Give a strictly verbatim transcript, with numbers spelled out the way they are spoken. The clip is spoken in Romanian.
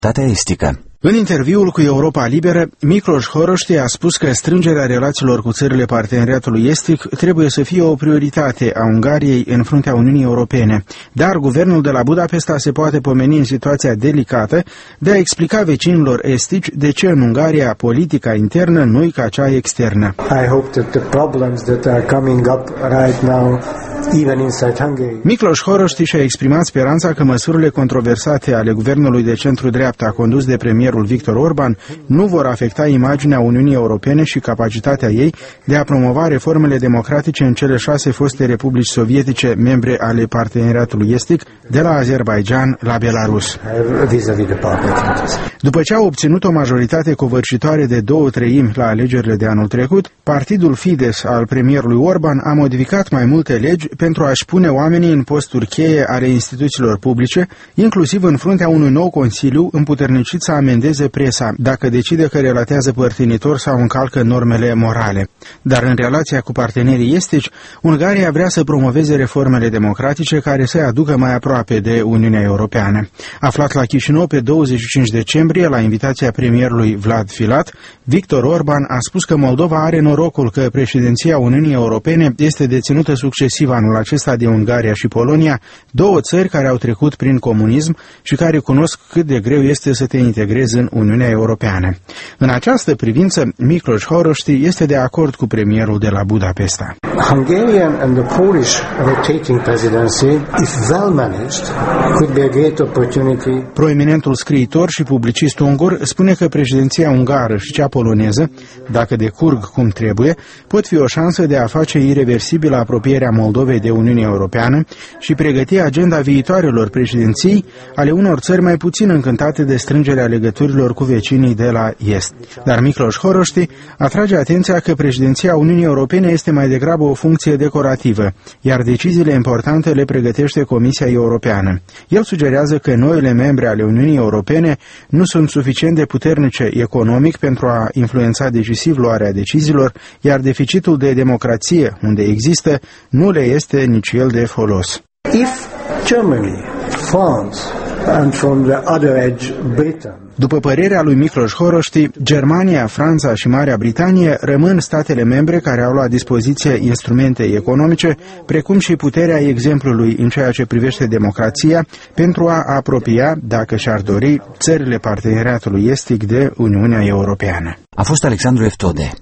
Tatea estică. În interviul cu Europa Liberă, Miklos Horoszty a spus că strângerea relațiilor cu țările parteneriatului estic trebuie să fie o prioritate a Ungariei în fruntea Uniunii Europene, dar guvernul de la Budapesta se poate pomeni în situația delicată de a explica vecinilor estici de ce în Ungaria politica internă nu-i ca cea externă. I hope that the problems that are coming up right now even inside Hungary. Miklos Horoszty și-a exprimat speranța că măsurile controversate ale guvernului de centru-dreapta condus de premierul Viktor Orban nu vor afecta imaginea Uniunii Europene și capacitatea ei de a promova reformele democratice în cele șase foste republici sovietice membre ale parteneriatului estic, de la Azerbaijan la Belarus. După ce a obținut o majoritate covârșitoare de două treimi la alegerile de anul trecut, partidul Fidesz al premierului Orban a modificat mai multe legi pentru a-și pune oamenii în posturi cheie ale instituțiilor publice, inclusiv în fruntea unui nou consiliu împuternicit să amendeze presa dacă decide că relatează părtinitor sau încalcă normele morale. Dar în relația cu partenerii estici, Ungaria vrea să promoveze reformele democratice care să-i aducă mai aproape de Uniunea Europeană. Aflat la Chișinău pe douăzeci și cinci decembrie, la invitația premierului Vlad Filat, Viktor Orban a spus că Moldova are norocul că președinția Uniunii Europene este deținută succesiv anul acesta de Ungaria și Polonia, două țări care au trecut prin comunism și care cunosc cât de greu este să te integrezi în Uniunea Europeană. În această privință, Miklos Horoszty este de acord cu premierul de la Budapesta. Hungarian and the Polish rotating presidency, if well managed, could be a great opportunity. Proeminentul scriitor și publicist ungur spune că președinția ungară și cea poloneză, dacă decurg cum trebuie, pot fi o șansă de a face ireversibilă apropierea Moldovei de Uniunea Europeană și pregăti agenda viitoarelor președinții ale unor țări mai puțin încântate de strângerea legăturilor cu vecinii de la est. Dar Miklos Horoszty atrage atenția că președinția Uniunii Europene este mai degrabă o funcție decorativă, iar deciziile importante le pregătește Comisia Europeană. El sugerează că noile membre ale Uniunii Europene nu sunt suficient de puternice economic pentru a influența decisiv luarea deciziilor, iar deficitul de democrație, unde există, nu le este nici el de folos. If Germany, France and from the other edge Britain. După părerea lui Miklos Horoszty, Germania, Franța și Marea Britanie rămân statele membre care au la dispoziție instrumente economice, precum și puterea exemplului în ceea ce privește democrația, pentru a apropia, dacă și-ar dori, țările parteneriatului estic de Uniunea Europeană. A fost Alexandru Eftode.